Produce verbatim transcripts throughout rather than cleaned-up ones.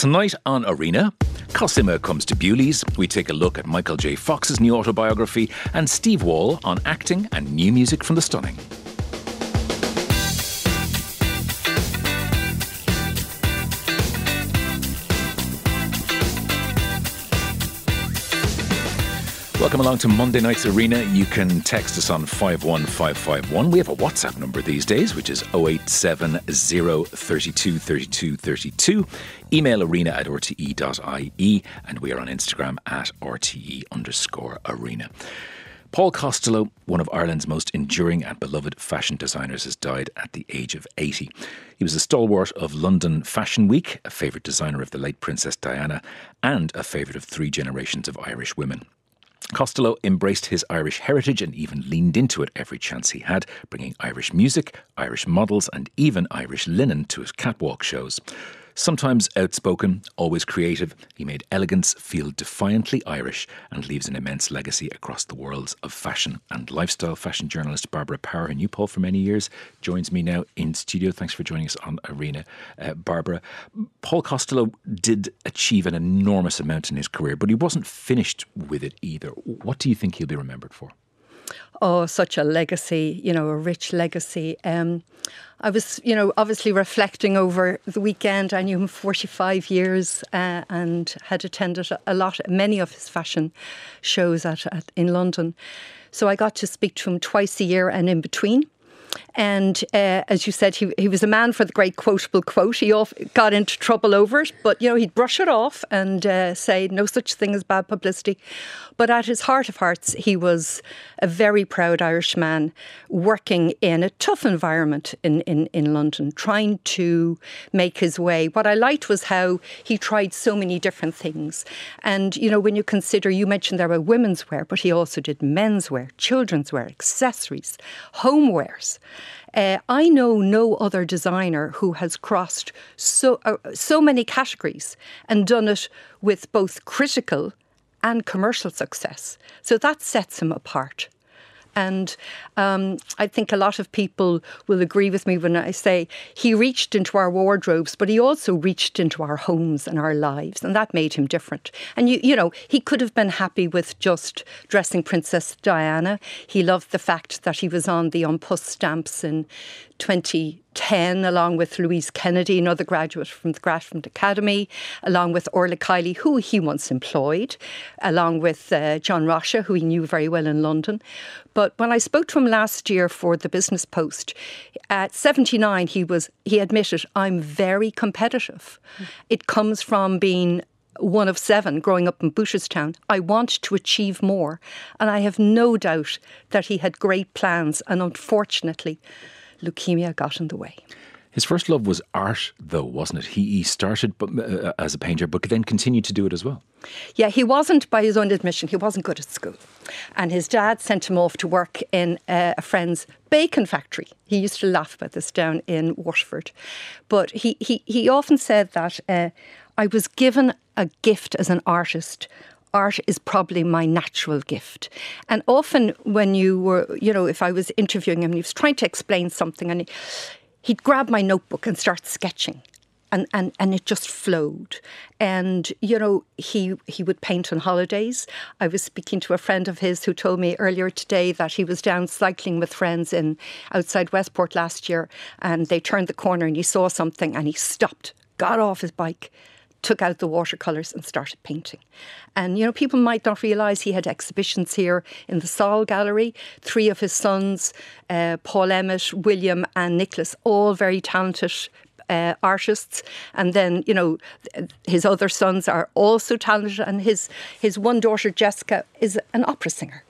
Tonight on Arena, Cosima comes to Bewley's. We take a look at Michael J. Fox's new autobiography and Steve Wall on acting and new music from the Stunning. Welcome along to Monday Night's Arena. You can text us on five one five five one. We have a WhatsApp number these days, which is oh eight seven oh, three two, three two, three two. Email arena at r t e dot i e, and we are on Instagram at rte underscore arena. Paul Costello, one of Ireland's most enduring and beloved fashion designers, has died at the age of eighty. He was a stalwart of London Fashion Week, a favourite designer of the late Princess Diana, and a favourite of three generations of Irish women. Costello embraced his Irish heritage and even leaned into it every chance he had, bringing Irish music, Irish models and even Irish linen to his catwalk shows. Sometimes outspoken, always creative, he made elegance feel defiantly Irish and leaves an immense legacy across the worlds of fashion and lifestyle. Fashion journalist Barbara Power, who knew Paul for many years, joins me now in studio. Thanks for joining us on Arena, uh, Barbara. Paul Costello did achieve an enormous amount in his career, but he wasn't finished with it either. What do you think he'll be remembered for? Oh, such a legacy, you know, a rich legacy. Um, I was, you know, obviously reflecting over the weekend. I knew him forty-five years uh, and had attended a lot, many of his fashion shows at, at in London. So I got to speak to him twice a year and in between. And uh, as you said, he he was a man for the great quotable quote. He often got into trouble over it, but, you know, he'd brush it off and uh, say no such thing as bad publicity. But at his heart of hearts, he was a very proud Irishman working in a tough environment in, in, in London, trying to make his way. What I liked was how he tried so many different things. And, you know, when you consider, you mentioned there were women's wear, but he also did men's wear, children's wear, accessories, homewares. Uh, I know no other designer who has crossed so uh, so many categories and done it with both critical and commercial success. So that sets him apart. And um, I think a lot of people will agree with me when I say he reached into our wardrobes, but he also reached into our homes and our lives, and that made him different. And, you, you know, he could have been happy with just dressing Princess Diana. He loved the fact that he was on the On Puss stamps in twenty ten, along with Louise Kennedy, another graduate from the Grafton Academy, along with Orla Kiley, who he once employed, along with uh, John Rocha, who he knew very well in London. But when I spoke to him last year for the Business Post, at seventy-nine, he was he admitted, I'm very competitive. Mm. It comes from being one of seven growing up in Booterstown. I want to achieve more. And I have no doubt that he had great plans. And unfortunately, leukemia got in the way. His first love was art, though, wasn't it? He, he started uh, as a painter, but then continued to do it as well. Yeah, he wasn't, by his own admission, he wasn't good at school. And his dad sent him off to work in uh, a friend's bacon factory. He used to laugh about this down in Waterford. But he, he, he often said that uh, I was given a gift as an artist. Art is probably my natural gift. And often when you were, you know, if I was interviewing him, he was trying to explain something and he, he'd grab my notebook and start sketching. And, and, and it just flowed. And, you know, he he would paint on holidays. I was speaking to a friend of his who told me earlier today that he was down cycling with friends in outside Westport last year, and they turned the corner and he saw something and he stopped, got off his bike, took out the watercolours and started painting. And, you know, people might not realise he had exhibitions here in the Saul Gallery. Three of his sons, uh, Paul Emmett, William and Nicholas, all very talented uh, artists. And then, you know, his other sons are also talented. And his, his one daughter, Jessica, is an opera singer.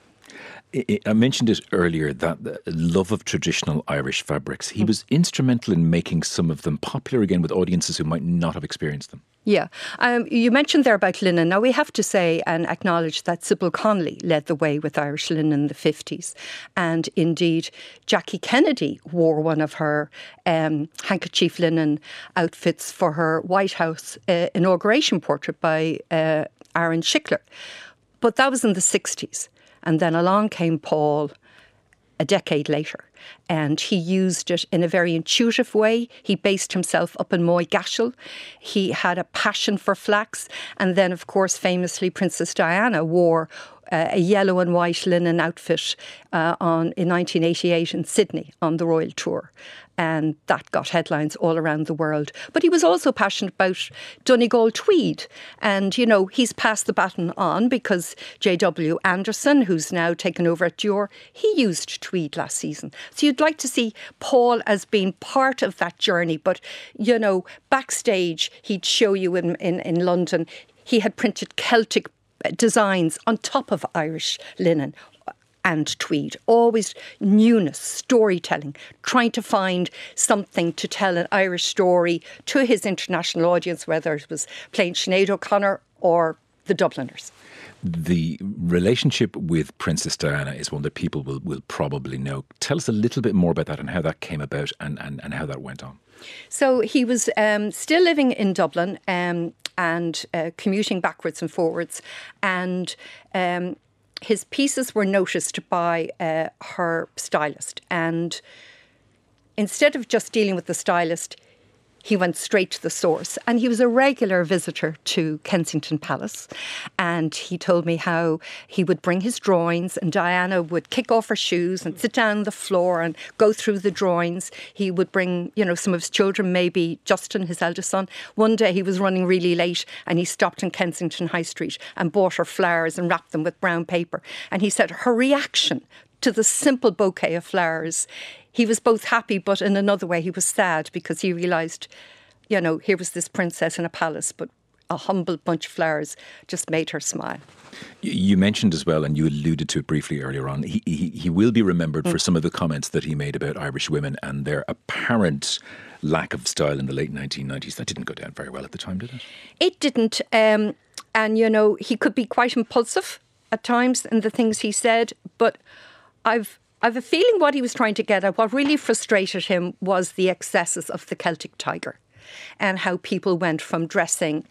I mentioned it earlier, that love of traditional Irish fabrics. He was instrumental in making some of them popular again with audiences who might not have experienced them. Yeah. Um, you mentioned there about linen. Now, we have to say and acknowledge that Sybil Connolly led the way with Irish linen in the fifties. And indeed, Jackie Kennedy wore one of her um, handkerchief linen outfits for her White House uh, inauguration portrait by uh, Aaron Schickler. But that was in the sixties. And then along came Paul a decade later. and he used it in a very intuitive way. He based himself up in Moyghashel. He had a passion for flax. And then, of course, famously, Princess Diana wore uh, a yellow and white linen outfit uh, on in nineteen eighty-eight in Sydney on the Royal Tour. And that got headlines all around the world. But he was also passionate about Donegal tweed. And, you know, he's passed the baton on because J W Anderson, who's now taken over at Dior, he used tweed last season. So you'd like to see Paul as being part of that journey. But, you know, backstage, he'd show you in, in, in London, he had printed Celtic designs on top of Irish linen and tweed. Always newness, storytelling, trying to find something to tell an Irish story to his international audience, whether it was playing Sinead O'Connor or the Dubliners. The relationship with Princess Diana is one that people will, will probably know. Tell us a little bit more about that and how that came about and, and, and how that went on. So he was um, still living in Dublin um, and uh, commuting backwards and forwards, and um, his pieces were noticed by uh, her stylist. And instead of just dealing with the stylist, he went straight to the source. And he was a regular visitor to Kensington Palace. And he told me how he would bring his drawings and Diana would kick off her shoes and sit down on the floor and go through the drawings. He would bring, you know, some of his children, maybe Justin, his eldest son. One day he was running really late and he stopped in Kensington High Street and bought her flowers and wrapped them with brown paper. And he said her reaction to the simple bouquet of flowers, he was both happy, but in another way he was sad because he realised, you know, here was this princess in a palace, but a humble bunch of flowers just made her smile. You mentioned as well, and you alluded to it briefly earlier on, he, he, he will be remembered mm. for some of the comments that he made about Irish women and their apparent lack of style in the late nineteen nineties. That didn't go down very well at the time, did it? It didn't. Um, and, you know, he could be quite impulsive at times in the things he said, but I've I've a feeling what he was trying to get at, what really frustrated him was the excesses of the Celtic tiger and how people went from dressing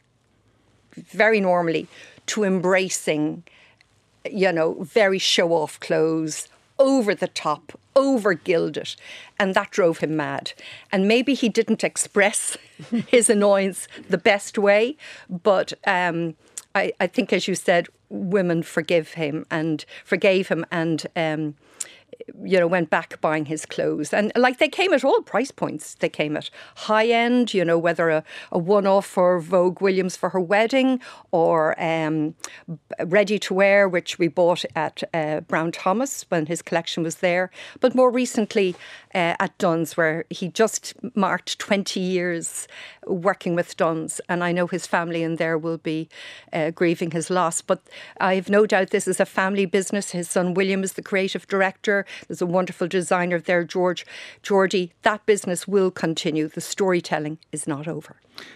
very normally to embracing, you know, very show-off clothes, over the top, over gilded, and that drove him mad. And maybe he didn't express his annoyance the best way, but um, I, I think, as you said, women forgive him and forgave him and um, you know, went back buying his clothes. And like they came at all price points. They came at high end, you know, whether a, a one-off for Vogue Williams for her wedding or um, ready to wear, which we bought at uh, Brown Thomas when his collection was there. But more recently uh, at Dunnes, where he just marked twenty years working with Dunnes. And I know his family in there will be uh, grieving his loss. But I have no doubt this is a family business. His son William is the creative director. There's a wonderful designer there, George Geordie. That business will continue. The storytelling is not over.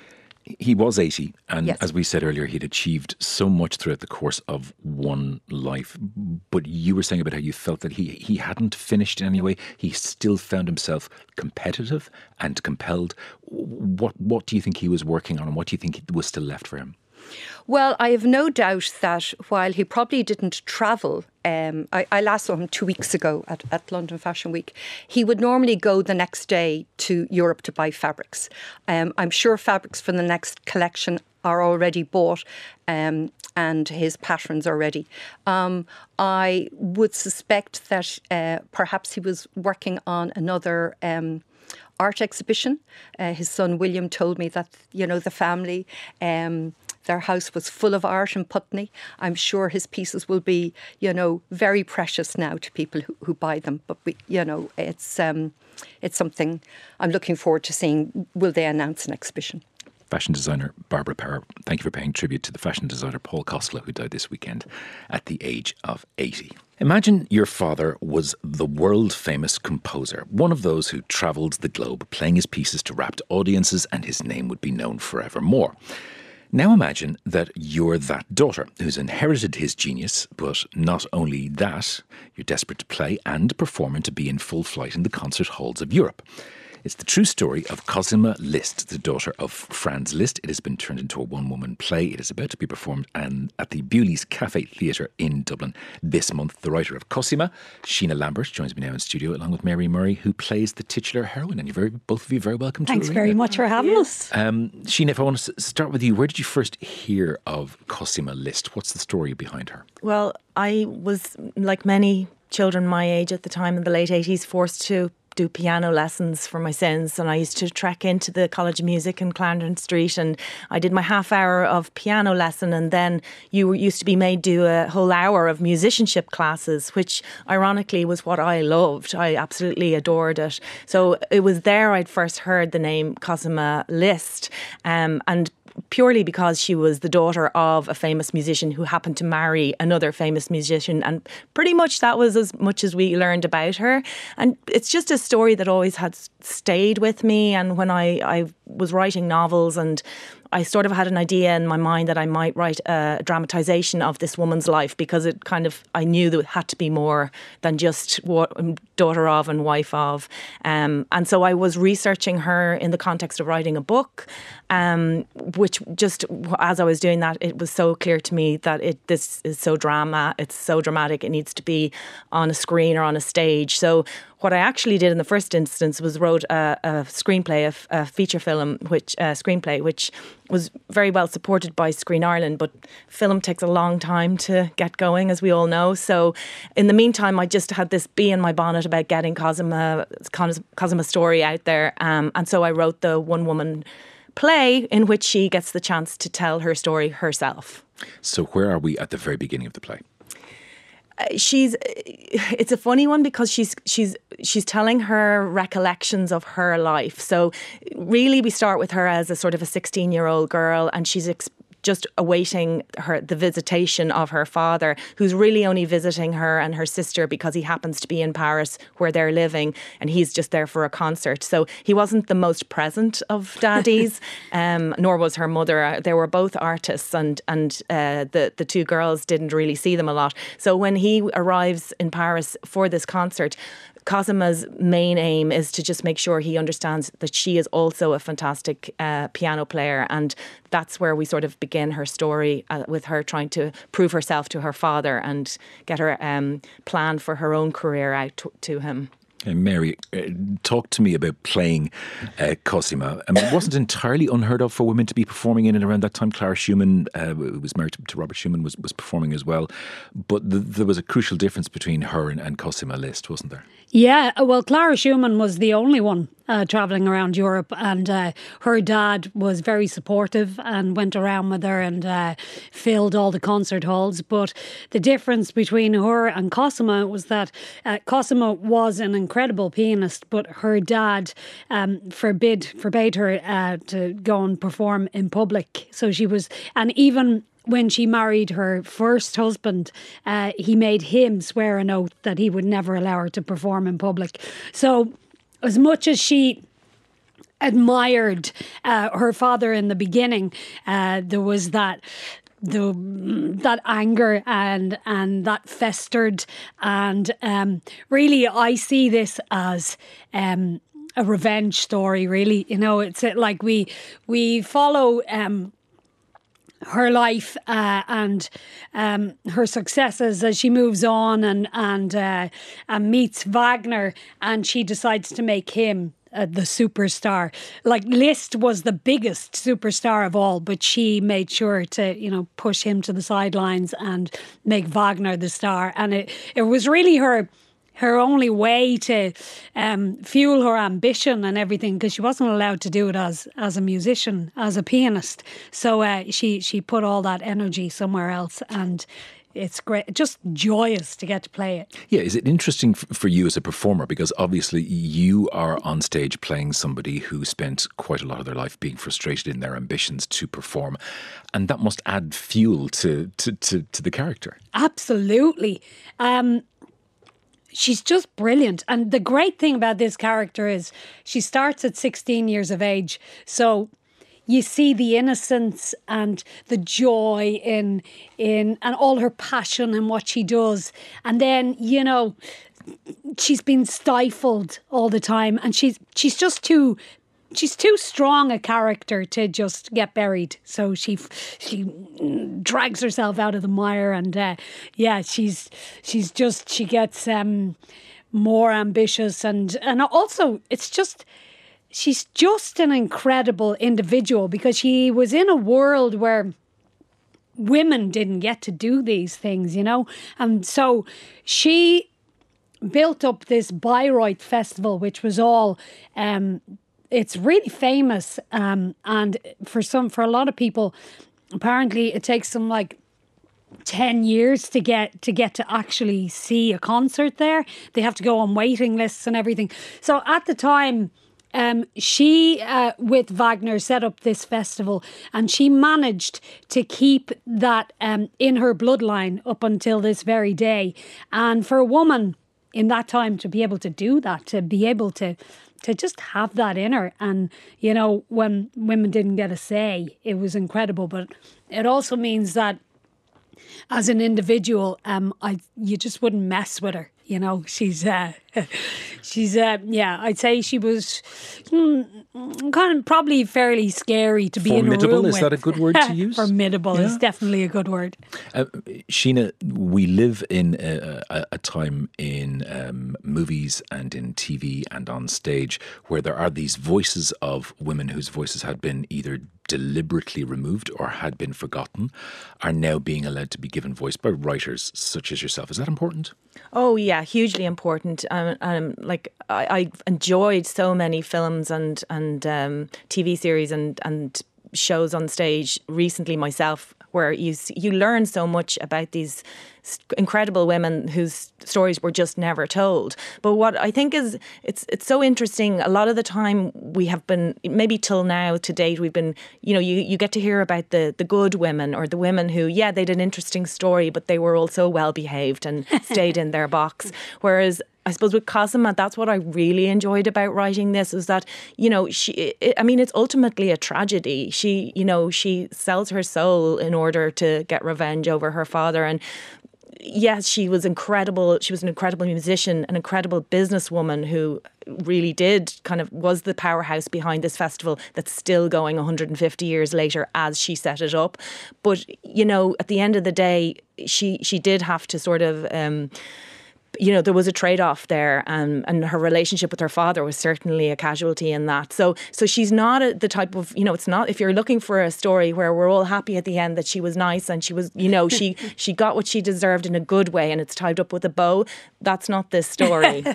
He was eighty, and yes. as we said earlier, he'd achieved so much throughout the course of one life. But you were saying about how you felt that he, he hadn't finished in any way. He still found himself competitive and compelled. What, what do you think he was working on, and what do you think was still left for him? Well, I have no doubt that while he probably didn't travel, um, I, I last saw him two weeks ago at, at London Fashion Week, he would normally go the next day to Europe to buy fabrics. Um, I'm sure fabrics for the next collection are already bought um, and his patterns are ready. Um, I would suspect that uh, perhaps he was working on another Um, art exhibition. Uh, his son William told me that, you know, the family, um, their house was full of art in Putney. I'm sure his pieces will be, you know, very precious now to people who, who buy them. But, we, you know, it's um, it's something I'm looking forward to seeing. Will they announce an exhibition? Fashion designer Barbara Power, thank you for paying tribute to the fashion designer Paul Kostler, who died this weekend at the age of eighty. Imagine your father was the world-famous composer, one of those who travelled the globe playing his pieces to rapt audiences, and his name would be known forevermore. Now imagine that you're that daughter who's inherited his genius, but not only that, you're desperate to play and perform and to be in full flight in the concert halls of Europe. It's the true story of Cosima Liszt, the daughter of Franz Liszt. It has been turned into a one-woman play. It is about to be performed and at the Bewley's Cafe Theatre in Dublin this month. The writer of Cosima, Sheena Lambert, joins me now in studio along with Mary Murray, who plays the titular heroine. And you're very, both of you very welcome to Thanks Arena. very much for having us. Um, Sheena, if I want to start with you, where did you first hear of Cosima Liszt? What's the story behind her? Well, I was, like many children my age at the time in the late eighties, forced to do piano lessons for my sins, and I used to trek into the College of Music in Clarendon Street, and I did my half hour of piano lesson, and then you used to be made do a whole hour of musicianship classes, which ironically was what I loved. I absolutely adored it. So it was there I'd first heard the name Cosima Liszt, um, and purely because she was the daughter of a famous musician who happened to marry another famous musician, and pretty much that was as much as we learned about her. And it's just a story that always had stayed with me, and when I, I was writing novels, and I sort of had an idea in my mind that I might write a dramatisation of this woman's life, because it kind of, I knew there had to be more than just what daughter of and wife of. Um, and so I was researching her in the context of writing a book, um, which just, as I was doing that, it was so clear to me that it this is so drama, it's so dramatic, it needs to be on a screen or on a stage. So what I actually did in the first instance was wrote a, a screenplay, a, a feature film, which uh, screenplay, which was very well supported by Screen Ireland, but film takes a long time to get going, as we all know. So in the meantime, I just had this bee in my bonnet about getting Cosima, Cosima's story out there. Um, and so I wrote the one-woman play in which she gets the chance to tell her story herself. So where are we at the very beginning of the play? She's, it's a funny one because she's she's she's telling her recollections of her life. So really we start with her as a sort of a sixteen year old girl, and she's ex- just awaiting her the visitation of her father, who's really only visiting her and her sister because he happens to be in Paris where they're living, and he's just there for a concert. So he wasn't the most present of daddies, um, nor was her mother. They were both artists, and and uh, the the two girls didn't really see them a lot. So when he arrives in Paris for this concert, Cosima's main aim is to just make sure he understands that she is also a fantastic uh, piano player, and that's where we sort of begin her story, uh, with her trying to prove herself to her father and get her um, plan for her own career out to, to him. And Mary, uh, talk to me about playing uh, Cosima. I mean, it wasn't entirely unheard of for women to be performing in and around that time. Clara Schumann, uh, who was married to, to Robert Schumann, was, was performing as well. But the, there was a crucial difference between her and, and Cosima Liszt, wasn't there? Yeah, well, Clara Schumann was the only one uh, travelling around Europe, and uh, her dad was very supportive and went around with her and uh, filled all the concert halls. But the difference between her and Cosima was that uh, Cosima was an incredible pianist, but her dad um, forbid forbade her uh, to go and perform in public. So she was, and even when she married her first husband, uh, he made him swear an oath that he would never allow her to perform in public. So as much as she admired uh, her father in the beginning, uh, there was that the that anger and and that festered, and um, really I see this as um, a revenge story. Really, you know, it's like we we follow Um, her life uh, and um, her successes as she moves on and and, uh, and meets Wagner, and she decides to make him uh, the superstar. Like Liszt was the biggest superstar of all, but she made sure to, you know, push him to the sidelines and make Wagner the star. And it, it was really her her only way to um, fuel her ambition and everything, because she wasn't allowed to do it as as a musician, as a pianist. So uh, she she put all that energy somewhere else, and it's great, just joyous to get to play it. Yeah, is it interesting f- for you as a performer? Because obviously you are on stage playing somebody who spent quite a lot of their life being frustrated in their ambitions to perform, and that must add fuel to to to, to the character. Absolutely. Um, She's just brilliant. And the great thing about this character is she starts at sixteen years of age. So you see the innocence and the joy in in and all her passion in what she does. And then, you know, she's been stifled all the time, and she's she's just too she's too strong a character to just get buried. So she she drags herself out of the mire, and uh, yeah, she's she's just she gets um, more ambitious, and and also it's just. She's just an incredible individual, because she was in a world where women didn't get to do these things, you know? And so she built up this Bayreuth festival, which was all, um, it's really famous. Um, and for some, for a lot of people, apparently it takes them like ten years to get to get to actually see a concert there. They have to go on waiting lists and everything. So at the time, Um, she, uh, with Wagner, set up this festival, and she managed to keep that um, in her bloodline up until this very day. And for a woman in that time to be able to do that, to be able to to just have that in her, and, you know, when women didn't get a say, it was incredible. But it also means that as an individual, um, I you just wouldn't mess with her. You know, she's, uh, she's, uh, yeah, I'd say she was mm, kind of probably fairly scary to be in a room with. Formidable, is that a good word to use? Formidable yeah. is definitely a good word. Uh, Sheena, we live in a, a, a time in um, movies and in T V and on stage where there are these voices of women whose voices had been either deliberately removed or had been forgotten, are now being allowed to be given voice by writers such as yourself. Is that important? Oh yeah, hugely important. Um, um, like I, I've enjoyed so many films and and um, T V series and and shows on stage recently myself, where you you learn so much about these incredible women whose stories were just never told. But what I think is it's it's so interesting. A lot of the time we have been, maybe till now to date, we've been, you know, you, you get to hear about the the good women, or the women who, yeah, they had an interesting story, but they were also well behaved and stayed in their box. Whereas I suppose with Cosima, that's what I really enjoyed about writing this, is that, you know, she, it, I mean, it's ultimately a tragedy. She, you know, she sells her soul in order to get revenge over her father. And yes, she was incredible. She was an incredible musician, an incredible businesswoman who really did kind of was the powerhouse behind this festival that's still going one hundred fifty years later as she set it up. But, you know, at the end of the day, she, she did have to sort of... Um, you know, there was a trade-off there, um, and her relationship with her father was certainly a casualty in that. So so she's not a, the type of, you know, it's not, if you're looking for a story where we're all happy at the end that she was nice and she was, you know, she she got what she deserved in a good way and it's tied up with a bow, that's not this story.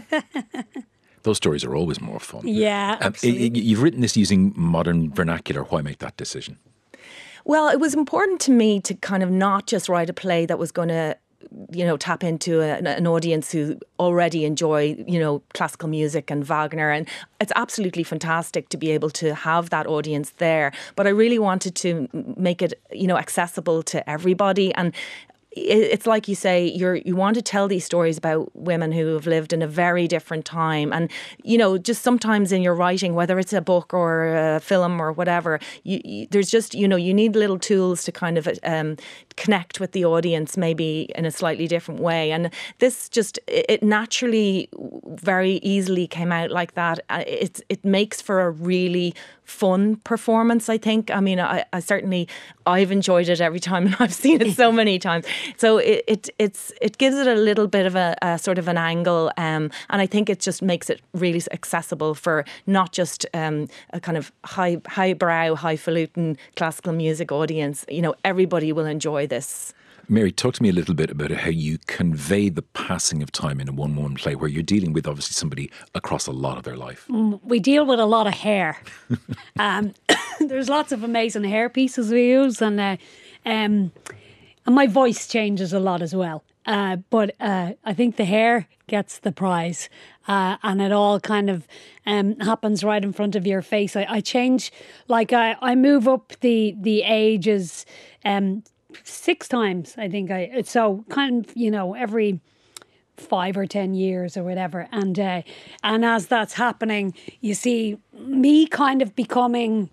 Those stories are always more fun. Yeah, um, absolutely. You've written this using modern vernacular. Why make that decision? Well, it was important to me to kind of not just write a play that was going to, you know, tap into a, an audience who already enjoy, you know, classical music and Wagner. And it's absolutely fantastic to be able to have that audience there. But I really wanted to make it, you know, accessible to everybody. And it's like you say, you're you want to tell these stories about women who have lived in a very different time. And, you know, just sometimes in your writing, whether it's a book or a film or whatever, you, you, there's just, you know, you need little tools to kind of um, connect with the audience maybe in a slightly different way. And this just, it naturally very easily came out like that. It, it makes for a really fun performance, I think. I mean, I, I certainly, I've enjoyed it every time and I've seen it so many times. So it, it it's it gives it a little bit of a, a sort of an angle, um, and I think it just makes it really accessible for not just um, a kind of high highbrow, highfalutin classical music audience. You know, everybody will enjoy this. Mary, talk to me a little bit about how you convey the passing of time in a one-woman play where you're dealing with obviously somebody across a lot of their life. We deal with a lot of hair. um, there's lots of amazing hair pieces we use, and uh, um, and my voice changes a lot as well. Uh, but uh, I think the hair gets the prize, uh, and it all kind of um, happens right in front of your face. I, I change, like I, I move up the the ages. Um, Six times, I think. I so kind of, you know, every five or ten years or whatever, and uh, and as that's happening, you see me kind of becoming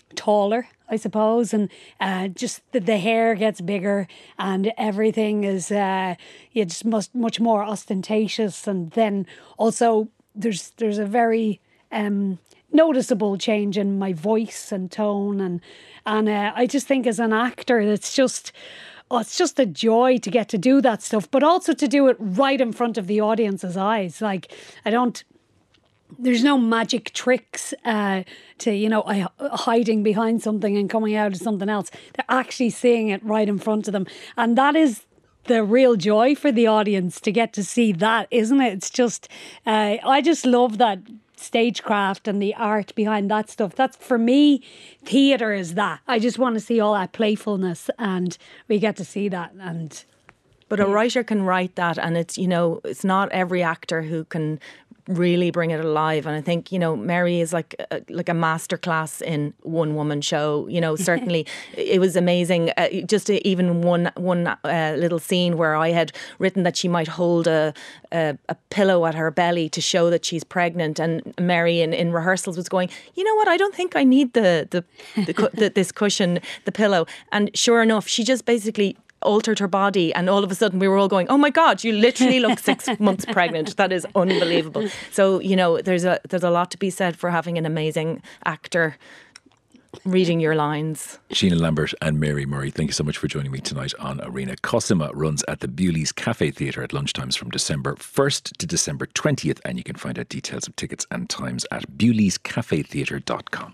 taller, I suppose, and uh, just the, the hair gets bigger and everything is uh, yeah, just much, much more ostentatious. And then also there's there's a very um, noticeable change in my voice and tone, and and uh, I just think as an actor, it's just oh, it's just a joy to get to do that stuff, but also to do it right in front of the audience's eyes. Like I don't. There's no magic tricks uh, to, you know, uh, hiding behind something and coming out as something else. They're actually seeing it right in front of them. And that is the real joy for the audience to get to see that, isn't it? It's just, uh, I just love that stagecraft and the art behind that stuff. That's, for me, theatre is that. I just want to see all that playfulness, and we get to see that. And But a writer can write that, and it's, you know, it's not every actor who can really bring it alive. And I think, you know, Mary is like a, like a masterclass in one woman show. You know, certainly it was amazing. Uh, just to, even one one uh, little scene where I had written that she might hold a, a a pillow at her belly to show that she's pregnant, and Mary in, in rehearsals was going, you know what, I don't think I need the the, the, the this cushion, the pillow. And sure enough, she just basically altered her body, and all of a sudden we were all going, oh my God, you literally look six months pregnant. That is unbelievable. So, you know, there's a there's a lot to be said for having an amazing actor reading your lines. Sheena Lambert and Mary Murray, thank you so much for joining me tonight on Arena. Cosima runs at the Bewley's Cafe Theatre at lunchtimes from December first to December twentieth, and you can find out details of tickets and times at bewleys cafe theatre dot com.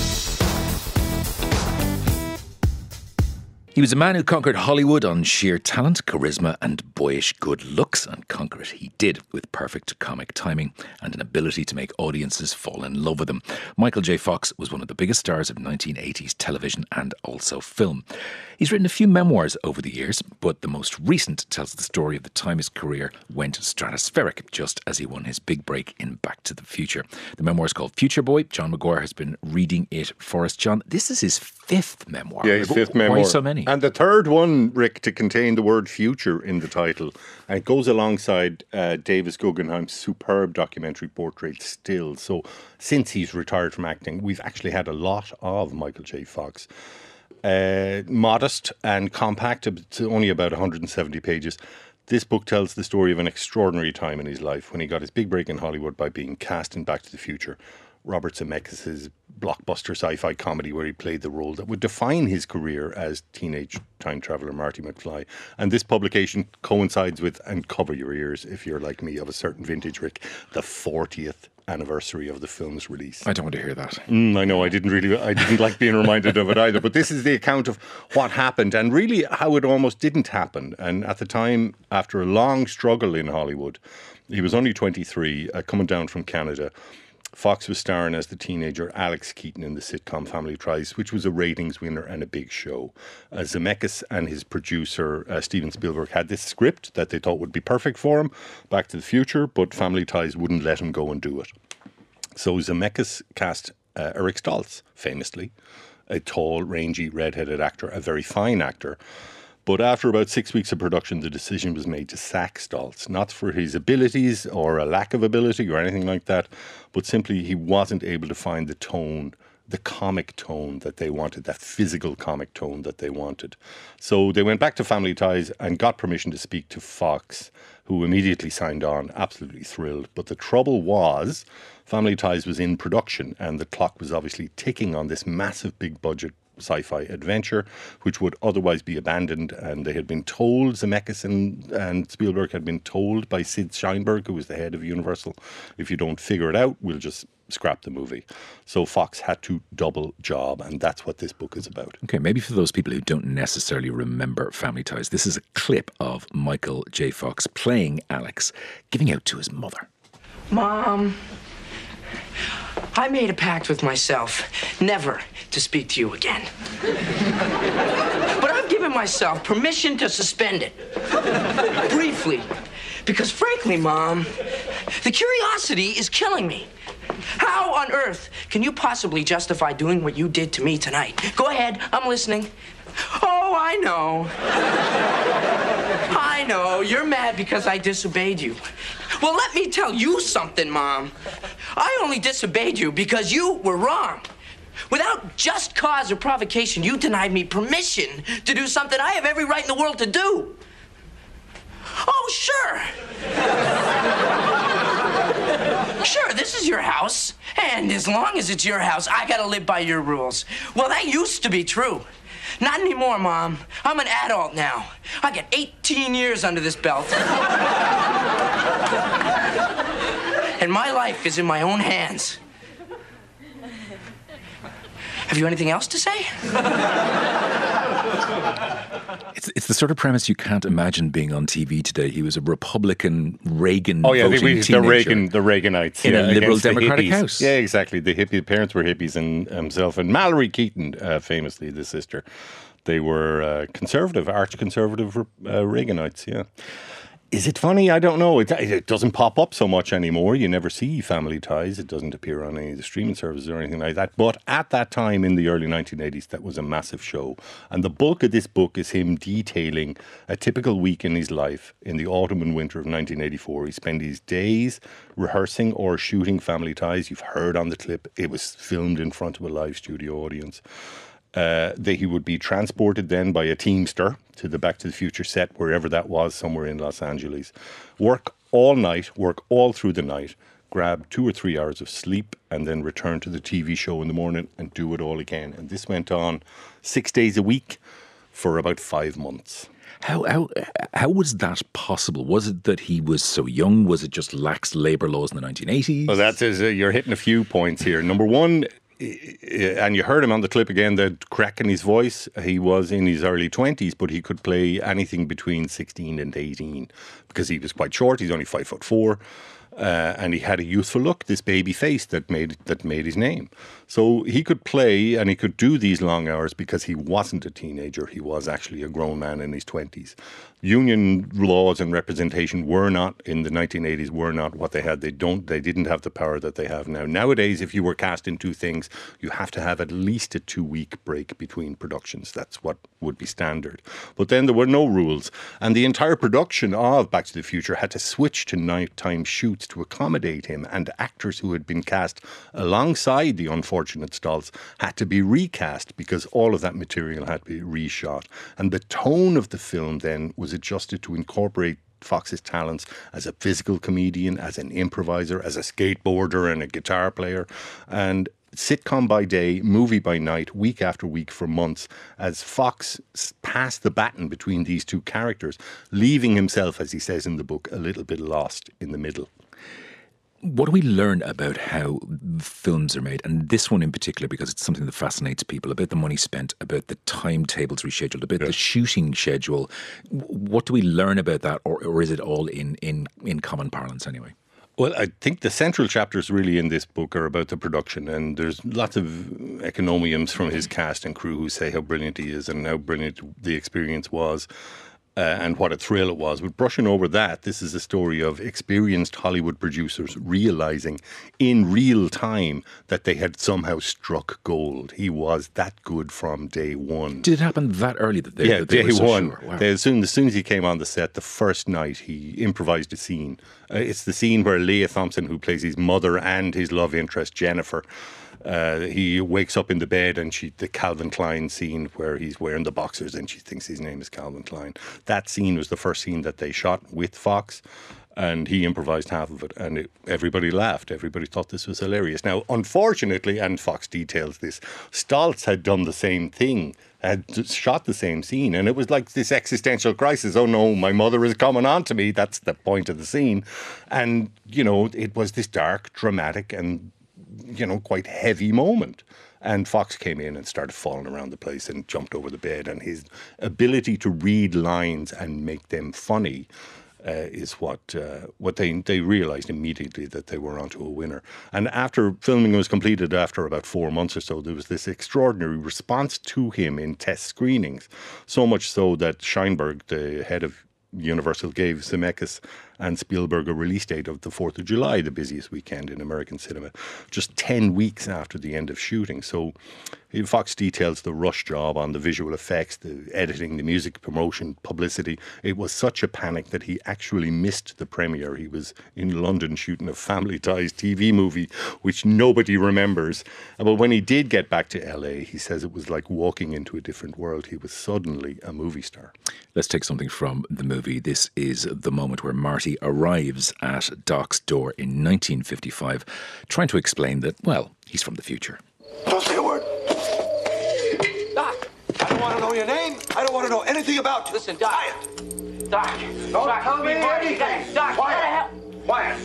He was a man who conquered Hollywood on sheer talent, charisma and boyish good looks, and conquer it he did with perfect comic timing and an ability to make audiences fall in love with him. Michael J. Fox was one of the biggest stars of nineteen eighties television and also film. He's written a few memoirs over the years, but the most recent tells the story of the time his career went stratospheric just as he won his big break in Back to the Future. The memoir is called Future Boy. John McGuire has been reading it for us. John, this is his fifth memoir. Yeah, his fifth memoir. Why so many? And the third one, Rick, to contain the word future in the title. And it goes alongside uh, Davis Guggenheim's superb documentary portrait Still. So since he's retired from acting, we've actually had a lot of Michael J. Fox. Uh, modest and compact, it's only about one hundred seventy pages. This book tells the story of an extraordinary time in his life when he got his big break in Hollywood by being cast in Back to the Future, Robert Zemeckis' blockbuster sci-fi comedy where he played the role that would define his career as teenage time traveller Marty McFly. And this publication coincides with, and cover your ears if you're like me of a certain vintage, Rick, the fortieth anniversary of the film's release. I don't want to hear that. Mm, I know, I didn't really, I didn't like being reminded of it either. But this is the account of what happened and really how it almost didn't happen. And at the time, after a long struggle in Hollywood, he was only twenty-three, uh, coming down from Canada. Fox was starring as the teenager Alex Keaton in the sitcom Family Ties, which was a ratings winner and a big show. Uh, Zemeckis and his producer, uh, Steven Spielberg, had this script that they thought would be perfect for him, Back to the Future, but Family Ties wouldn't let him go and do it. So Zemeckis cast uh, Eric Stoltz, famously, a tall, rangy, red-headed actor, a very fine actor. But after about six weeks of production, the decision was made to sack Stoltz, not for his abilities or a lack of ability or anything like that, but simply he wasn't able to find the tone, the comic tone that they wanted, that physical comic tone that they wanted. So they went back to Family Ties and got permission to speak to Fox, who immediately signed on, absolutely thrilled. But the trouble was, Family Ties was in production and the clock was obviously ticking on this massive big budget sci-fi adventure, which would otherwise be abandoned. And they had been told, Zemeckis and, and Spielberg had been told by Sid Sheinberg, who was the head of Universal, if you don't figure it out, we'll just scrap the movie. So Fox had to double job, and that's what this book is about. Okay, maybe for those people who don't necessarily remember Family Ties, this is a clip of Michael J. Fox playing Alex, giving out to his mother. Mom, I made a pact with myself never to speak to you again. But I've given myself permission to suspend it. Briefly. Because frankly, Mom, the curiosity is killing me. How on earth can you possibly justify doing what you did to me tonight? Go ahead, I'm listening. Oh, I know. I know, you're mad because I disobeyed you. Well, let me tell you something, Mom. I only disobeyed you because you were wrong. Without just cause or provocation, you denied me permission to do something I have every right in the world to do. Oh, sure. Sure, this is your house. And as long as it's your house, I gotta live by your rules. Well, that used to be true. Not anymore, Mom. I'm an adult now. I got eighteen years under this belt. And my life is in my own hands. Have you anything else to say? It's, it's the sort of premise you can't imagine being on T V today. He was a Republican Reagan Oh yeah, voting the, the teenager Reagan, the Reaganites in yeah, a liberal against the Democratic hippies. house. Yeah, exactly. The hippie the parents were hippies, and himself and Mallory Keaton, uh, famously the sister, they were uh, conservative, arch-conservative uh, Reaganites. Yeah. Is it funny? I don't know. It, it doesn't pop up so much anymore. You never see Family Ties. It doesn't appear on any of the streaming services or anything like that. But at that time in the early nineteen eighties, that was a massive show. And the bulk of this book is him detailing a typical week in his life in the autumn and winter of nineteen eighty-four. He spent his days rehearsing or shooting Family Ties. You've heard on the clip, it was filmed in front of a live studio audience. Uh, that he would be transported then by a teamster to the Back to the Future set, wherever that was, somewhere in Los Angeles. Work all night, work all through the night, grab two or three hours of sleep, and then return to the T V show in the morning and do it all again. And this went on six days a week for about five months. How, how how was that possible? Was it that he was so young? Was it just lax labour laws in the nineteen eighties? Well, that's uh, you're hitting a few points here. Number one, and you heard him on the clip again, the crack in his voice. He was in his early twenties, but he could play anything between sixteen and eighteen because he was quite short. He's only five foot four. Uh, and he had a youthful look, this baby face that made that made his name. So he could play and he could do these long hours because he wasn't a teenager. He was actually a grown man in his twenties. Union laws and representation were not, in the nineteen eighties, were not what they had. They don't. They didn't have the power that they have now. Nowadays, if you were cast in two things, you have to have at least a two-week break between productions. That's what would be standard. But then there were no rules. And the entire production of Back to the Future had to switch to nighttime shoots to accommodate him. And actors who had been cast alongside the unfortunate Stoltz had to be recast because all of that material had to be reshot. And the tone of the film then was adjusted to incorporate Fox's talents as a physical comedian, as an improviser, as a skateboarder and a guitar player. And sitcom by day, movie by night, week after week for months, as Fox passed the baton between these two characters, leaving himself, as he says in the book, a little bit lost in the middle. What do we learn about how films are made? And this one in particular, because it's something that fascinates people, about the money spent, about the timetables rescheduled, about yeah. the shooting schedule. What do we learn about that? Or, or is it all in, in, in common parlance anyway? Well, I think the central chapters really in this book are about the production, and there's lots of encomiums from his cast and crew who say how brilliant he is and how brilliant the experience was. Uh, and what a thrill it was. But brushing over that, this is a story of experienced Hollywood producers realising in real time that they had somehow struck gold. He was that good from day one. Did it happen that early? That they, yeah, that they day were so one. Sure? Wow. They, as, soon, as soon as he came on the set, the first night, he improvised a scene. Uh, it's the scene where Leah Thompson, who plays his mother and his love interest, Jennifer, Uh, he wakes up in the bed and she, the Calvin Klein scene where he's wearing the boxers and she thinks his name is Calvin Klein. That scene was the first scene that they shot with Fox, and he improvised half of it, and it, everybody laughed. Everybody thought this was hilarious. Now, unfortunately, and Fox details this, Stoltz had done the same thing, had shot the same scene, and it was like this existential crisis. Oh no, my mother is coming on to me. That's the point of the scene. And, you know, it was this dark, dramatic and, you know, quite heavy moment. And Fox came in and started falling around the place and jumped over the bed. And his ability to read lines and make them funny uh, is what uh, what they they realised immediately that they were onto a winner. And after filming was completed, after about four months or so, there was this extraordinary response to him in test screenings. So much so that Sheinberg, the head of Universal, gave Zemeckis and Spielberg a release date of the fourth of July, the busiest weekend in American cinema, just ten weeks after the end of shooting. So Fox details the rush job on the visual effects, the editing, the music, promotion, publicity. It was such a panic that he actually missed the premiere. He was in London shooting a Family Ties T V movie, which nobody remembers. But when he did get back to L A, he says it was like walking into a different world. He was suddenly a movie star. Let's take something from the movie. This is the moment where Marty arrives at Doc's door in nineteen fifty-five, trying to explain that, well, he's from the future. Don't say a word. Doc! I don't want to know your name. I don't want to know anything about you. Listen, Doc. Quiet. Doc. Don't Doc, tell me before- anything. Doc, Quiet. Quiet.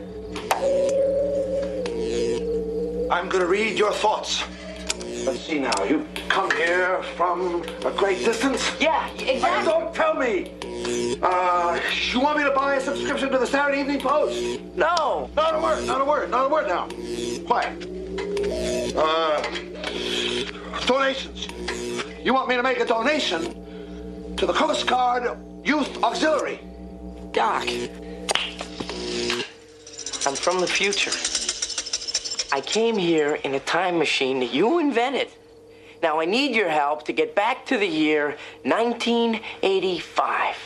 I'm going to read your thoughts. Let's see now. You come here from a great distance? Yeah, Oh, exactly. don't tell me. Uh, you want me to buy a subscription to the Saturday Evening Post? No. Not a word. Not a word. Not a word now. Quiet. Uh, donations. You want me to make a donation to the Coast Guard Youth Auxiliary? Doc. I'm from the future. I came here in a time machine that you invented. Now I need your help to get back to the year nineteen eighty-five.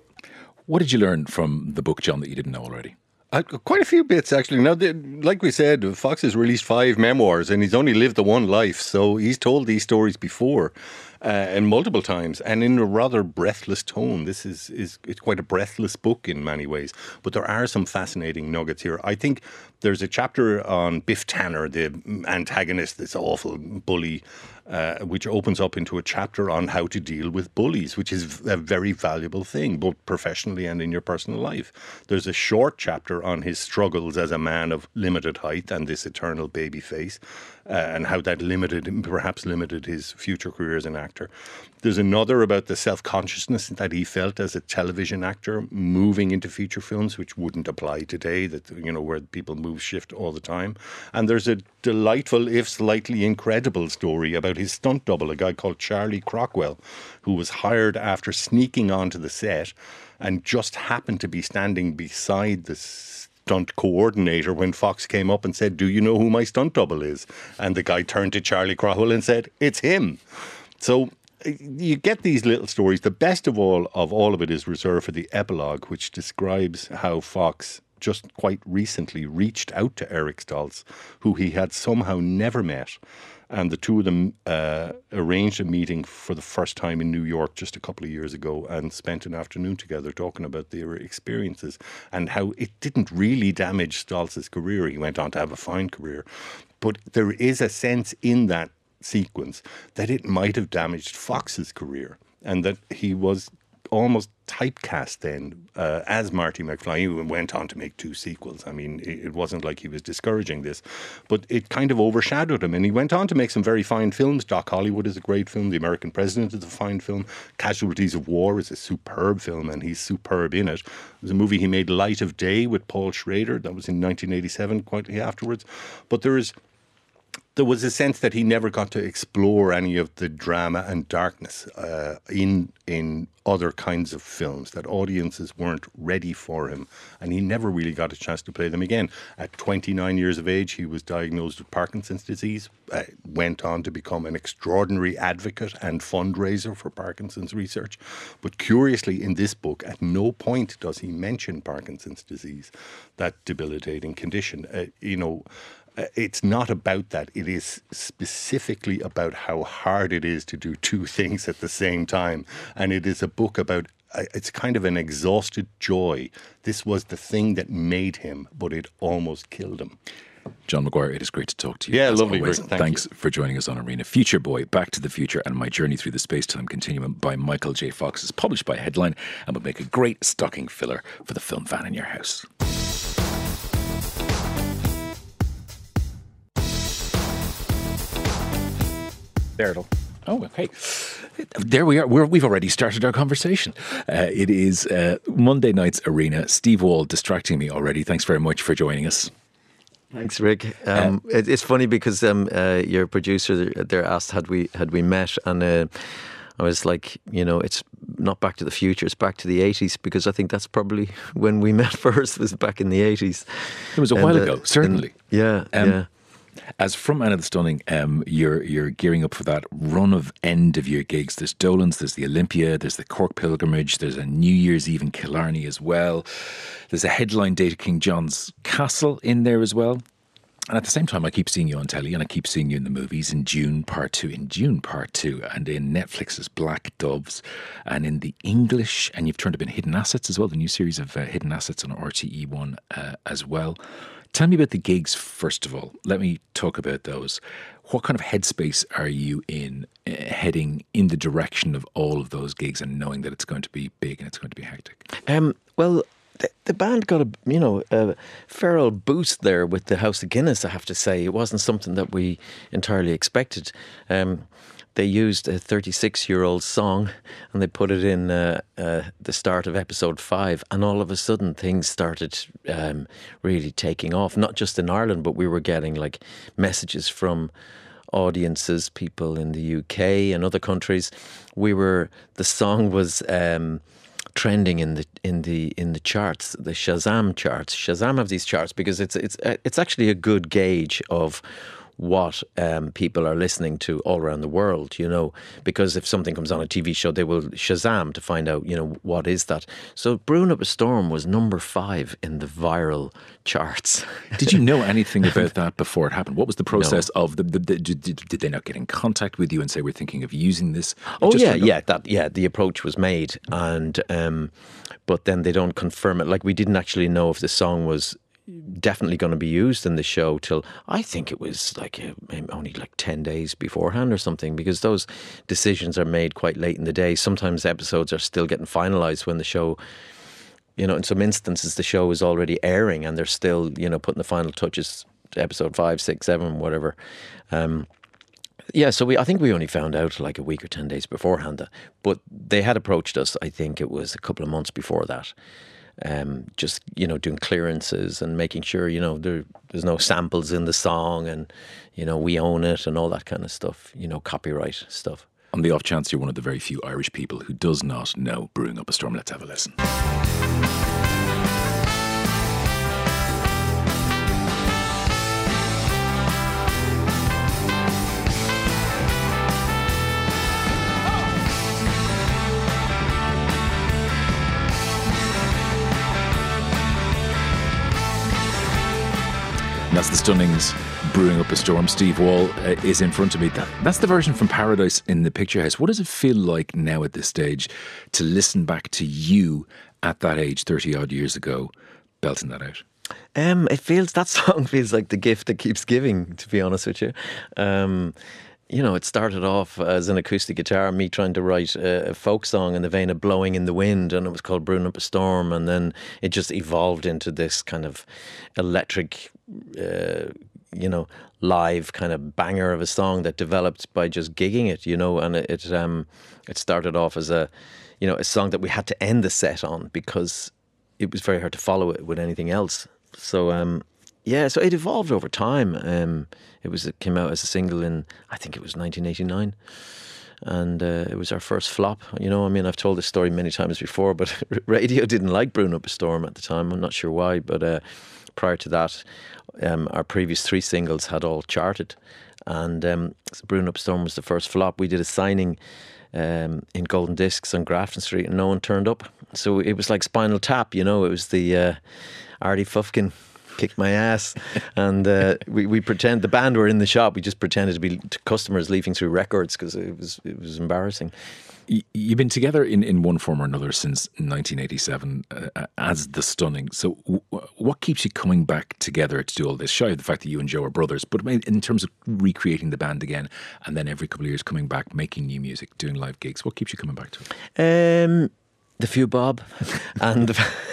What did you learn from the book, John, that you didn't know already? Uh, quite a few bits, actually. Now, the, like we said, Fox has released five memoirs and he's only lived the one life. So he's told these stories before uh, and multiple times and in a rather breathless tone. This is, is it's quite a breathless book in many ways. But there are some fascinating nuggets here. I think there's a chapter on Biff Tanner, the antagonist, this awful bully, Uh, which opens up into a chapter on how to deal with bullies, which is a very valuable thing, both professionally and in your personal life. There's a short chapter on his struggles as a man of limited height and this eternal baby face, uh, and how that limited, perhaps limited his future career as an actor. There's another about the self-consciousness that he felt as a television actor moving into feature films, which wouldn't apply today, that, you know, where people move shift all the time. And there's a delightful, if slightly incredible story about his stunt double, a guy called Charlie Crockwell, who was hired after sneaking onto the set and just happened to be standing beside the stunt coordinator when Fox came up and said, "Do you know who my stunt double is?" And the guy turned to Charlie Crockwell and said, "It's him." So you get these little stories. The best of all of all of it is reserved for the epilogue, which describes how Fox just quite recently reached out to Eric Stoltz, who he had somehow never met. And the two of them uh, arranged a meeting for the first time in New York just a couple of years ago and spent an afternoon together talking about their experiences and how it didn't really damage Stoltz's career. He went on to have a fine career. But there is a sense in that sequence that it might have damaged Fox's career and that he was almost typecast then uh, as Marty McFly. He went on to make two sequels. I mean, it, it wasn't like he was discouraging this, but it kind of overshadowed him. And he went on to make some very fine films. Doc Hollywood is a great film. The American President is a fine film. Casualties of War is a superb film, and he's superb in it. There's a movie he made, Light of Day, with Paul Schrader. That was in nineteen eighty-seven, quite afterwards. But there is... There was a sense that he never got to explore any of the drama and darkness uh, in in other kinds of films, that audiences weren't ready for him, and he never really got a chance to play them again. At twenty-nine years of age, he was diagnosed with Parkinson's disease, uh, went on to become an extraordinary advocate and fundraiser for Parkinson's research. But curiously, in this book, at no point does he mention Parkinson's disease, that debilitating condition. Uh, you know, it's not about that. It is specifically about how hard it is to do two things at the same time. And it is a book about, it's kind of an exhausted joy. This was the thing that made him, but it almost killed him. John Maguire, it is great to talk to you. Yeah, as lovely. always. Thank Thanks you. for joining us on Arena. Future Boy, Back to the Future and My Journey Through the Space-Time Continuum by Michael J. Fox is published by Headline and will make a great stocking filler for the film van in your house. Errol. Oh, okay. There we are. We're, we've already started our conversation. Uh, it is uh, Monday night's Arena. Steve Wall distracting me already. Thanks very much for joining us. Thanks, Rick. Um, it, it's funny because um, uh, your producer there asked had we had we met, and uh, I was like, you know, it's not Back to the Future, it's back to the eighties, because I think that's probably when we met first, was back in the eighties. It was a And, while uh, ago, certainly. and- yeah, Um, yeah. As from Anna the Stunning, um, you're you're gearing up for that run of end of year gigs. There's Dolan's, there's the Olympia, there's the Cork Pilgrimage, there's a New Year's Eve in Killarney as well. There's a headline date at King John's Castle in there as well. And at the same time, I keep seeing you on telly, and I keep seeing you in the movies. In June Part Two, in June Part Two, and in Netflix's Black Doves, and in the English, and you've turned up in Hidden Assets as well, the new series of uh, Hidden Assets on R T E one uh, as well. Tell me about the gigs, first of all. Let me talk about those. What kind of headspace are you in uh, heading in the direction of all of those gigs and knowing that it's going to be big and it's going to be hectic? Um, well, the, the band got a, you know, a feral boost there with the House of Guinness, I have to say. It wasn't something that we entirely expected. Um, they used a thirty-six-year-old song and they put it in uh, uh, the start of episode five, and all of a sudden things started um, really taking off, not just in Ireland, but we were getting like messages from audiences, people in the U K and other countries. We were, the song was um, trending in the in the in the charts, the Shazam charts. Shazam have these charts because it's it's it's actually a good gauge of what um, people are listening to all around the world, you know, because if something comes on a T V show, they will Shazam to find out, you know, what is that. So Brewing Up a Storm was number five in the viral charts. Did you know anything about that before it happened? What was the process no. of the, the, the did, did they not get in contact with you and say, we're thinking of using this? It oh yeah, yeah, that yeah, the approach was made, and um, but then they don't confirm it. Like, we didn't actually know if the song was definitely going to be used in the show till I think it was like uh, only like ten days beforehand or something, because those decisions are made quite late in the day. Sometimes episodes are still getting finalised when the show, you know, in some instances the show is already airing and they're still, you know, putting the final touches to episode five, six, seven, whatever. Um, yeah, so we I think we only found out like a week or ten days beforehand that, but they had approached us, I think it was a couple of months before that. Um, just, you know, doing clearances and making sure, you know, there, there's no samples in the song and, you know, we own it and all that kind of stuff, you know, copyright stuff. On the off chance you're one of the very few Irish people who does not know Brewing Up a Storm, let's have a listen. That's the Stunnings, Brewing Up a Storm. Steve Wall uh, is in front of me. That, that's the version from Paradise in the Picture House. What does it feel like now at this stage to listen back to you at that age, thirty odd years ago, belting that out? Um, it feels, that song feels like the gift that keeps giving, to be honest with you. Um, you know, it started off as an acoustic guitar, me trying to write a, a folk song in the vein of Blowing in the Wind, and it was called Brewing Up a Storm, and then it just evolved into this kind of electric, uh, you know, live kind of banger of a song that developed by just gigging it, you know, and it it, um, it started off as a, you know, a song that we had to end the set on because it was very hard to follow it with anything else. So, um, yeah, so it evolved over time. Um, it was it came out as a single in, I think it was nineteen eighty-nine. And uh, it was our first flop. You know, I mean, I've told this story many times before, but radio didn't like Brewing Up a Storm at the time. I'm not sure why, but uh, prior to that, um, our previous three singles had all charted. And um, Brewing Up a Storm was the first flop. We did a signing um, in Golden Discs on Grafton Street and no one turned up. So it was like Spinal Tap, you know, it was the uh, Artie Fufkin kicked my ass, and uh, we we pretend the band were in the shop. We just pretended to be customers leafing through records because it was it was embarrassing. You've been together in, in one form or another since nineteen eighty-seven uh, as the Stunning. So, w- what keeps you coming back together to do all this? Shy of the fact that you and Joe are brothers, but in terms of recreating the band again, and then every couple of years coming back, making new music, doing live gigs, what keeps you coming back to it? Um, The Few Bob, and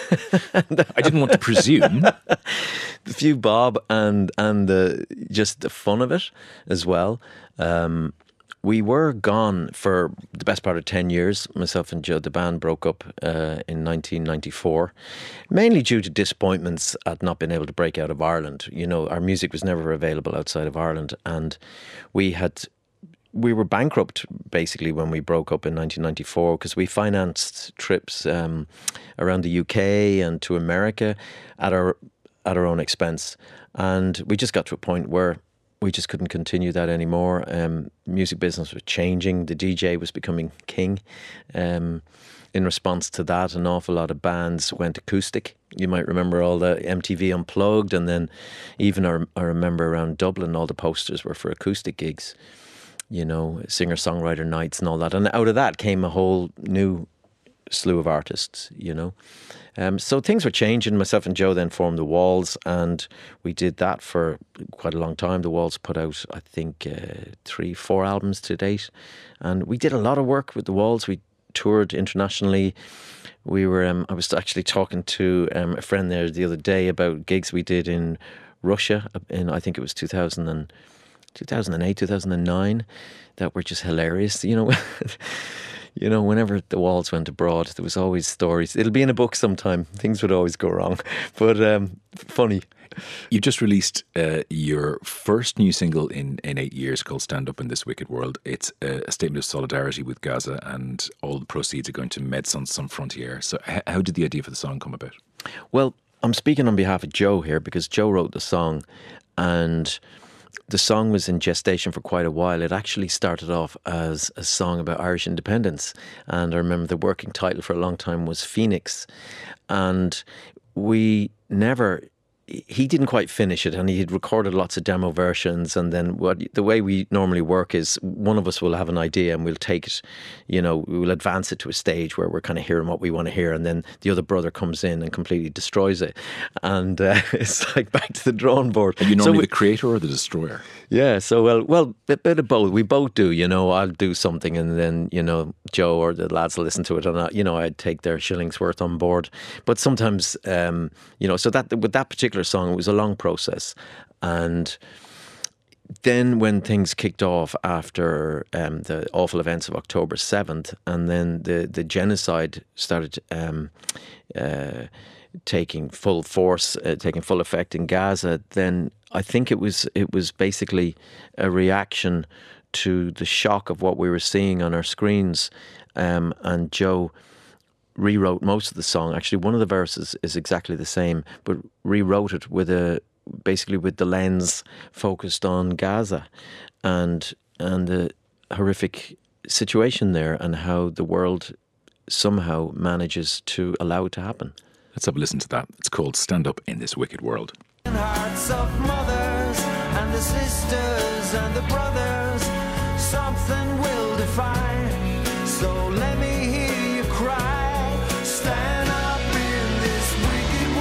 I didn't want to presume. The Few Bob, and and the just the fun of it as well. Um, we were gone for the best part of ten years. Myself and Joe, the band broke up uh, in nineteen ninety-four, mainly due to disappointments at not being able to break out of Ireland. You know, our music was never available outside of Ireland, and we had we were bankrupt basically when we broke up in nineteen ninety-four because we financed trips um, around the U K and to America at our at our own expense, and we just got to a point where we just couldn't continue that anymore. Um, music business was changing. The D J was becoming king. Um, in response to that, an awful lot of bands went acoustic. You might remember all the M T V Unplugged, and then even I, I remember around Dublin, all the posters were for acoustic gigs, you know, singer-songwriter nights and all that. And out of that came a whole new slew of artists, you know. Um, so things were changing. Myself and Joe then formed The Walls, and we did that for quite a long time. The Walls put out, I think, uh, three, four albums to date. And we did a lot of work with The Walls. We toured internationally. We were, um, I was actually talking to um, a friend there the other day about gigs we did in Russia in, I think it was two thousand and, two thousand eight, two thousand nine, that were just hilarious. You know, you know, whenever The Walls went abroad, there was always stories. It'll be in a book sometime. Things would always go wrong, but um, funny. You just released uh, your first new single in, in eight years called Stand Up in This Wicked World. It's a, a statement of solidarity with Gaza, and all the proceeds are going to Médecins Sans Frontières. So h- how did the idea for the song come about? Well, I'm speaking on behalf of Joe here because Joe wrote the song, and the song was in gestation for quite a while. It actually started off as a song about Irish independence, and I remember the working title for a long time was Phoenix, and we never... he didn't quite finish it, and he had recorded lots of demo versions. And then what the way we normally work is one of us will have an idea and we'll take it, you know, we will advance it to a stage where we're kind of hearing what we want to hear, and then the other brother comes in and completely destroys it. And uh, it's like back to the drawing board. Are you normally so we, the creator or the destroyer? Yeah, so well, well, a bit of both. We both do, you know. I'll do something, and then, you know, Joe or the lads will listen to it, and I, you know, I'd take their shillings worth on board. But sometimes, um, you know, so that with that particular song, it was a long process. And then when things kicked off after um, the awful events of October seventh, and then the, the genocide started um, uh, taking full force, uh, taking full effect in Gaza, then I think it was it was basically a reaction to the shock of what we were seeing on our screens. Um, and Joe rewrote most of the song. Actually, one of the verses is exactly the same, but rewrote it with a basically with the lens focused on Gaza and and the horrific situation there, and how the world somehow manages to allow it to happen. Let's have a listen to that. It's called Stand Up in This Wicked World. Hearts of mothers and the sisters and the brothers, something will define. So let me hear you cry. Stand up in this wicked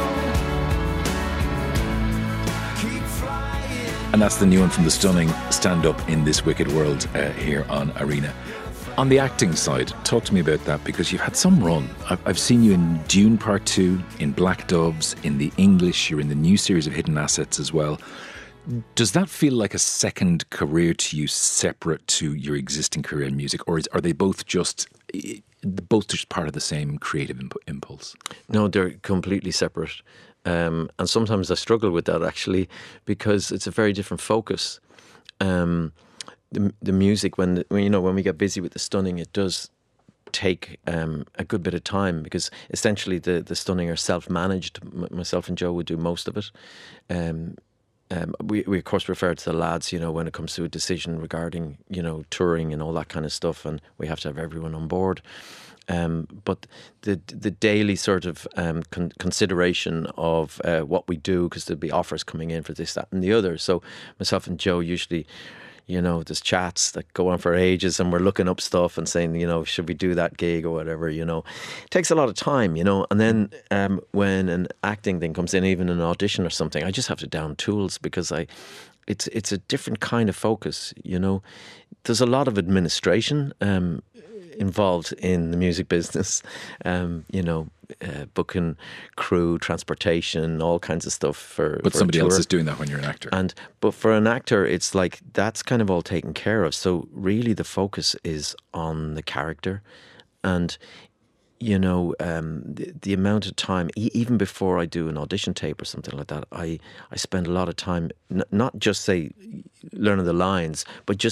world. Keep flying. And that's the new one from The Stunning, Stand Up in This Wicked World, uh, here on Arena. On the acting side, talk to me about that, because you've had some run. I've, I've seen you in Dune Part two, in Black Doves, in The English, you're in the new series of Hidden Assets as well. Does that feel like a second career to you, separate to your existing career in music, or is, are they both just both just part of the same creative imp- impulse? No, they're completely separate. Um, and sometimes I struggle with that, actually, because it's a very different focus. Um The, the music, when, the, when you know when we get busy with The Stunning, it does take um, a good bit of time, because essentially the, the Stunning are self-managed. M- myself and Joe would do most of it. Um, um, we, we of course refer to the lads, you know, when it comes to a decision regarding, you know, touring and all that kind of stuff, and we have to have everyone on board. Um, but the the daily sort of um, con- consideration of uh, what we do, because there'll be offers coming in for this, that, and the other. So myself and Joe usually, you know, there's chats that go on for ages, and we're looking up stuff and saying, you know, should we do that gig or whatever, you know. It takes a lot of time, you know. And then um, when an acting thing comes in, even an audition or something, I just have to down tools, because I, it's it's a different kind of focus, you know. There's a lot of administration um, involved in the music business, um, you know, uh, booking crew, transportation, all kinds of stuff for. But for somebody a tour. else is doing that when you're an actor. And but for an actor, it's like that's kind of all taken care of. So really, the focus is on the character, and you know, um, the, the amount of time, e- even before I do an audition tape or something like that, I I spend a lot of time n- not just say learning the lines, but just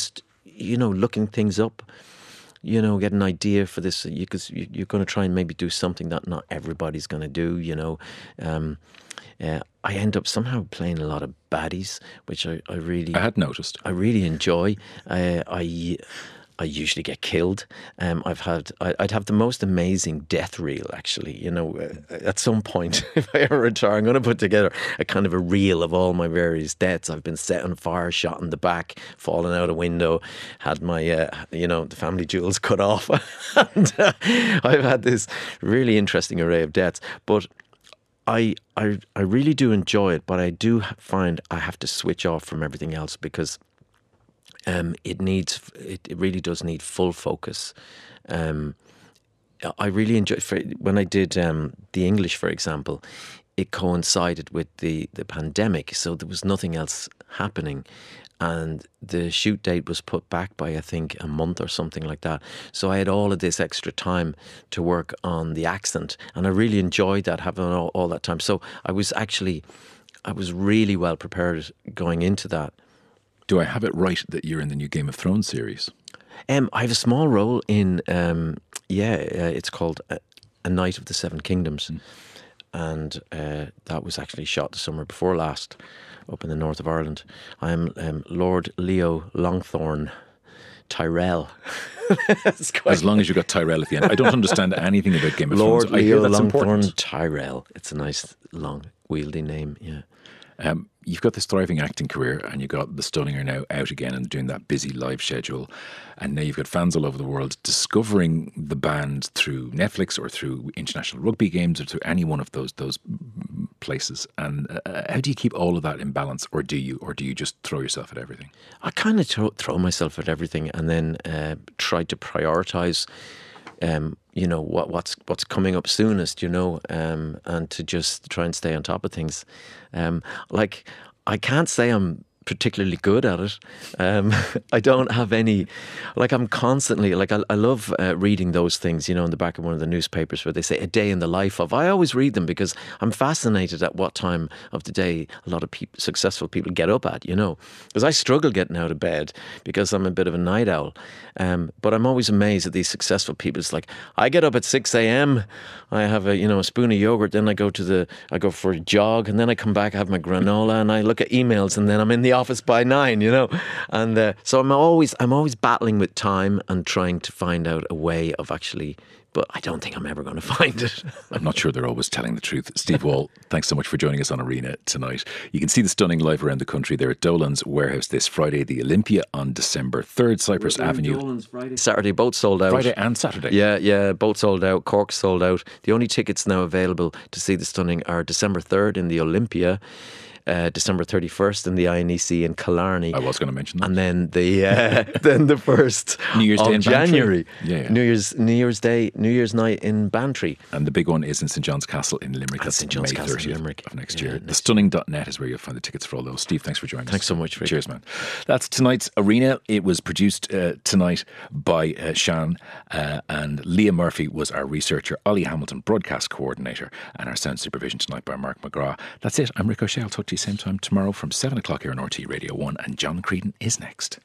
you know, looking things up, you know, get an idea for this, because you, you're going to try and maybe do something that not everybody's going to do, you know. Um, uh, I end up somehow playing a lot of baddies, which I, I really... I had noticed. I really enjoy. Uh, I... I usually get killed. Um, I've had, I, I'd have the most amazing death reel, actually. You know, uh, at some point, if I ever retire, I'm going to put together a kind of a reel of all my various deaths. I've been set on fire, shot in the back, fallen out a window, had my, uh, you know, the family jewels cut off. and uh, I've had this really interesting array of deaths. But I, I, I really do enjoy it, but I do find I have to switch off from everything else, because Um, it needs, it, it really does need full focus. Um, I really enjoy, for, when I did um, the English, for example, it coincided with the, the pandemic, so there was nothing else happening. And the shoot date was put back by, I think, a month or something like that. So I had all of this extra time to work on the accent, and I really enjoyed that, having all, all that time. So I was actually, I was really well prepared going into that. Do I have it right that you're in the new Game of Thrones series? Um, I have a small role in, um, yeah, uh, it's called A, A Night of the Seven Kingdoms. Mm. And uh, that was actually shot the summer before last up in the north of Ireland. I'm um, Lord Leo Longthorn Tyrell. As long as you got Tyrell at the end. I don't understand anything about Game of Lord Thrones. I Leo hear that's Longthorn important. Tyrell. It's a nice, long, wieldy name, yeah. Um, you've got this thriving acting career, and you've got The Stunning are now out again and doing that busy live schedule. And now you've got fans all over the world discovering the band through Netflix or through international rugby games or through any one of those those places. And uh, how do you keep all of that in balance, or do you, or do you just throw yourself at everything? I kind of throw, throw myself at everything, and then uh, try to prioritise Um, you know, what, what's what's coming up soonest, you know, um, and to just try and stay on top of things. Um, like, I can't say I'm particularly good at it. Um, I don't have any, like I'm constantly, like I, I love uh, reading those things, you know, in the back of one of the newspapers where they say a day in the life of. I always read them because I'm fascinated at what time of the day a lot of people, successful people get up at, you know, because I struggle getting out of bed because I'm a bit of a night owl. Um, but I'm always amazed at these successful people. It's like, I get up at six a.m, I have a, you know, a spoon of yogurt, then I go to the, I go for a jog, and then I come back, I have my granola, and I look at emails, and then I'm in the office by nine, you know. And uh, so I'm always, I'm always battling with time and trying to find out a way of actually, but I don't think I'm ever going to find it. I'm not sure they're always telling the truth. Steve Wall, thanks so much for joining us on Arena tonight. You can see The Stunning live around the country. They're at Dolan's Warehouse this Friday, the Olympia on December third, Cypress Avenue. Dolan's Friday, Saturday, both sold out. Friday and Saturday. Yeah, yeah, both sold out. Cork sold out. The only tickets now available to see The Stunning are December third in the Olympia, Uh, December thirty-first in the I N E C in Killarney. I was going to mention that. And then the uh, then the first New Year's of Day in January. Yeah, yeah. New Year's New Year's Day, New Year's night in Bantry. And the big one is in St John's Castle in Limerick. At That's St John's May Castle in thirtieth Limerick. of next Yeah, year. next the stunning dot net is where you'll find the tickets for all those. Steve, thanks for joining Thanks us. so much, Rick. Cheers, man. That's tonight's Arena. It was produced uh, tonight by uh, Sean, uh, and Leah Murphy was our researcher, Ollie Hamilton, broadcast coordinator, and our sound supervision tonight by Mark McGrath. That's it. I'm Rick O'Shea. I'll talk to you same time tomorrow from seven o'clock here on R T Radio one, and John Creedon is next.